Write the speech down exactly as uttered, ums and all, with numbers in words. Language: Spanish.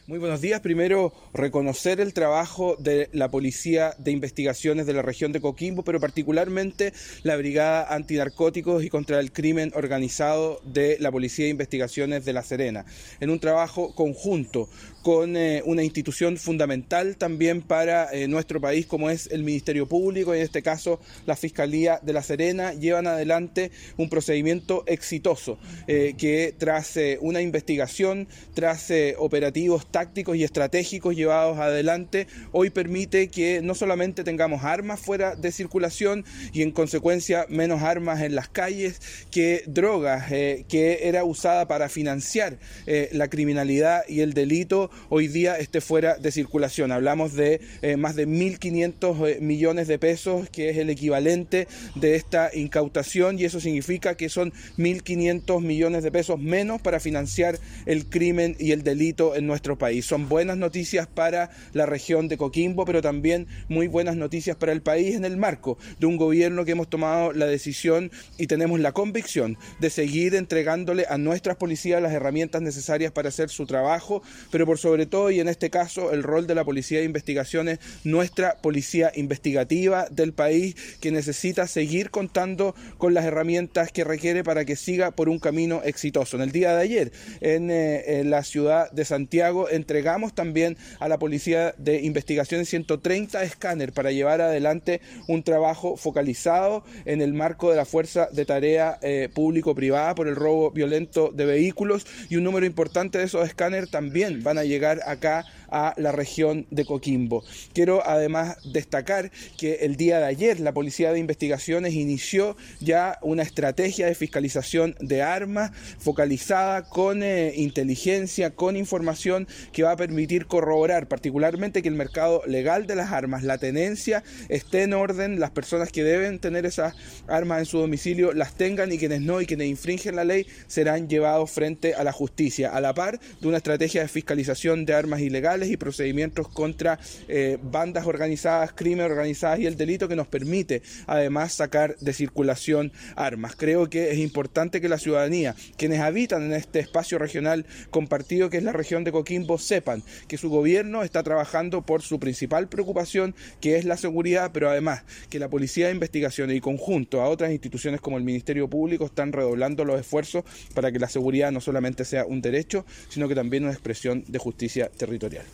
Muy buenos días. Primero, reconocer el trabajo de la Policía de Investigaciones de la región de Coquimbo, pero particularmente la Brigada Antinarcóticos y contra el Crimen Organizado de la Policía de Investigaciones de La Serena, en un trabajo conjunto con eh, una institución fundamental también para eh, nuestro país, como es el Ministerio Público, y en este caso la Fiscalía de La Serena, llevan adelante un procedimiento exitoso eh, que tras eh, una investigación, tras eh, operativos tácticos y estratégicos llevados adelante, hoy permite que no solamente tengamos armas fuera de circulación y en consecuencia menos armas en las calles, que drogas eh, que era usada para financiar eh, la criminalidad y el delito hoy día esté fuera de circulación. Hablamos de eh, más de mil quinientos eh, millones de pesos, que es el equivalente de esta incautación, y eso significa que son mil quinientos millones de pesos menos para financiar el crimen y el delito en nuestro país. Son buenas noticias para la región de Coquimbo, pero también muy buenas noticias para el país en el marco de un gobierno que hemos tomado la decisión y tenemos la convicción de seguir entregándole a nuestras policías las herramientas necesarias para hacer su trabajo, pero por sobre todo, y en este caso el rol de la Policía de Investigaciones, nuestra policía investigativa del país, que necesita seguir contando con las herramientas que requiere para que siga por un camino exitoso. En el día de ayer, en, eh, en la ciudad de Santiago, entregamos también a la Policía de Investigaciones ciento treinta escáneres para llevar adelante un trabajo focalizado en el marco de la Fuerza de Tarea eh, Público-Privada por el robo violento de vehículos, y un número importante de esos escáneres también van a llegar acá a la región de Coquimbo. Quiero además destacar que el día de ayer la Policía de Investigaciones inició ya una estrategia de fiscalización de armas focalizada con eh, inteligencia, con información que va a permitir corroborar particularmente que el mercado legal de las armas, la tenencia, esté en orden, las personas que deben tener esas armas en su domicilio las tengan, y quienes no y quienes infringen la ley serán llevados frente a la justicia, a la par de una estrategia de fiscalización de armas ilegales y procedimientos contra eh, bandas organizadas, crimen organizadas y el delito, que nos permite además sacar de circulación armas. Creo que es importante que la ciudadanía, quienes habitan en este espacio regional compartido que es la región de Coquimbo, sepan que su gobierno está trabajando por su principal preocupación, que es la seguridad, pero además que la Policía de Investigaciones y conjunto a otras instituciones como el Ministerio Público están redoblando los esfuerzos para que la seguridad no solamente sea un derecho, sino que también una expresión de justicia territorial.